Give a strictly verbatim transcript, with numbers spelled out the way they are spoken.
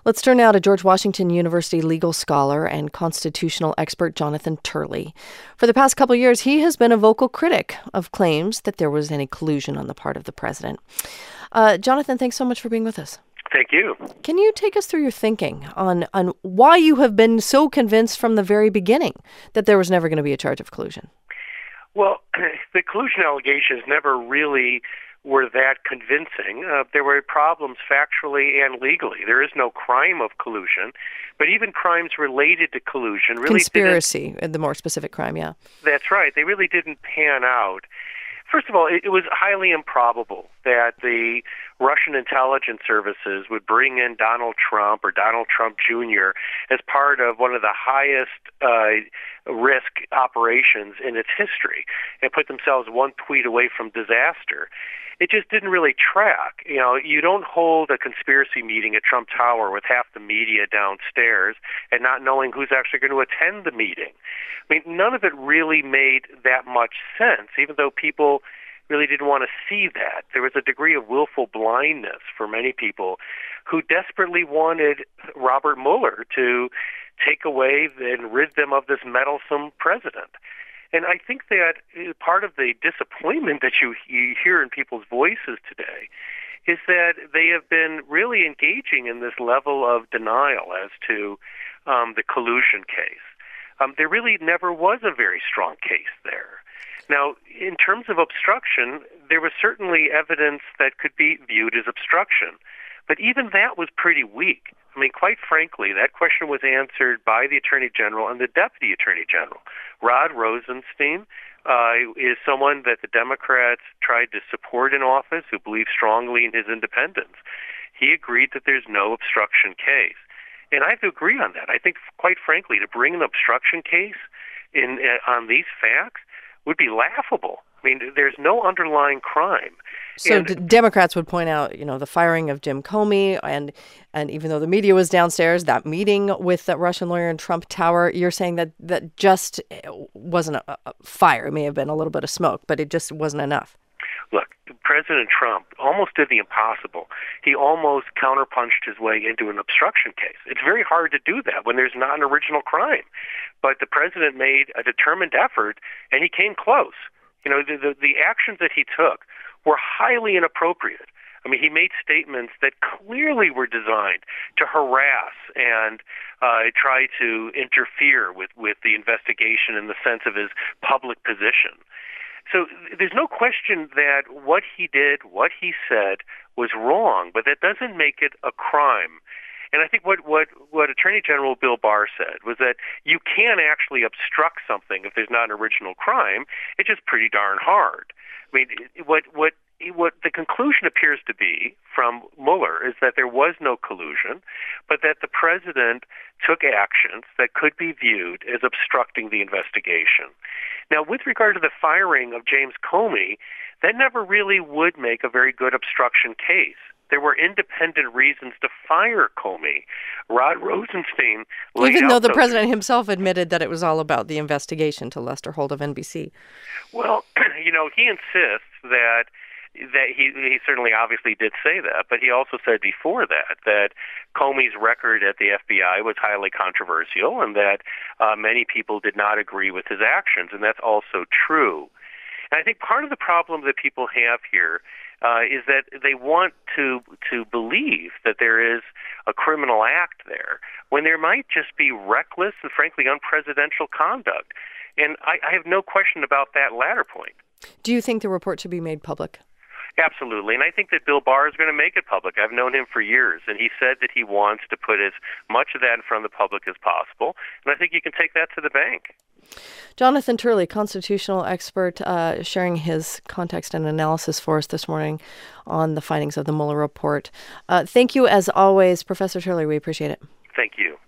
Let's turn now to George Washington University legal scholar and constitutional expert Jonathan Turley. For the past couple of years, he has been a vocal critic of claims that there was any collusion on the part of the president. Uh, Jonathan, thanks so much for being with us. Thank you. Can you take us through your thinking on, on why you have been so convinced from the very beginning that there was never going to be a charge of collusion? Well, the collusion allegations never really were that convincing. Uh, there were problems factually and legally. There is no crime of collusion, but even crimes related to collusion really Conspiracy, the more specific crime, yeah. That's right. They really didn't pan out. First of all, it, it was highly improbable that the Russian intelligence services would bring in Donald Trump or Donald Trump Junior as part of one of the highest uh, risk operations in its history and put themselves one tweet away from disaster. It just didn't really track. You know, you don't hold a conspiracy meeting at Trump Tower with half the media downstairs and not knowing who's actually going to attend the meeting. I mean, none of it really made that much sense, even though people really didn't want to see that. There was a degree of willful blindness for many people who desperately wanted Robert Mueller to take away and rid them of this meddlesome president. And I think that part of the disappointment that you, you hear in people's voices today is that they have been really engaging in this level of denial as to um, the collusion case. Um, there really never was a very strong case there. Now, in terms of obstruction, there was certainly evidence that could be viewed as obstruction, but even that was pretty weak. I mean, quite frankly, that question was answered by the Attorney General and the Deputy Attorney General. Rod Rosenstein uh, is someone that the Democrats tried to support in office, who believed strongly in his independence. He agreed that there's no obstruction case. And I have to agree on that. I think, quite frankly, to bring an obstruction case in uh, on these facts would be laughable. I mean, there's no underlying crime. So and, d- Democrats would point out, you know, the firing of Jim Comey, and and even though the media was downstairs, that meeting with that Russian lawyer in Trump Tower, you're saying that that just wasn't a, a fire. It may have been a little bit of smoke, but it just wasn't enough. Look, President Trump almost did the impossible. He almost counterpunched his way into an obstruction case. It's very hard to do that when there's not an original crime. But the president made a determined effort, and he came close. You know, the, the, the actions that he took were highly inappropriate. I mean, he made statements that clearly were designed to harass and uh, try to interfere with, with the investigation in the sense of his public position. So there's no question that what he did, what he said, was wrong, but that doesn't make it a crime. And I think what, what, what Attorney General Bill Barr said was that you can actually obstruct something if there's not an original crime. It's just pretty darn hard. I mean, what what what the conclusion appears to be from Mueller is that there was no collusion, but that the president took actions that could be viewed as obstructing the investigation. Now, with regard to the firing of James Comey, that never really would make a very good obstruction case. There were independent reasons to fire Comey. Rod Rosenstein laid Even though the those... president himself admitted that it was all about the investigation to Lester Holt of N B C. Well, you know, he insists that that he he certainly obviously did say that, but he also said before that that Comey's record at the F B I was highly controversial and that uh, many people did not agree with his actions, and that's also true. And I think part of the problem that people have here uh, is that they want to to believe that there is a criminal act there when there might just be reckless and frankly unpresidential conduct. And I, I have no question about that latter point. Do you think the report should be made public? Absolutely, and I think that Bill Barr is going to make it public. I've known him for years, and he said that he wants to put as much of that in front of the public as possible, and I think you can take that to the bank. Jonathan Turley, constitutional expert, uh, sharing his context and analysis for us this morning on the findings of the Mueller report. Uh, thank you, as always, Professor Turley. We appreciate it. Thank you.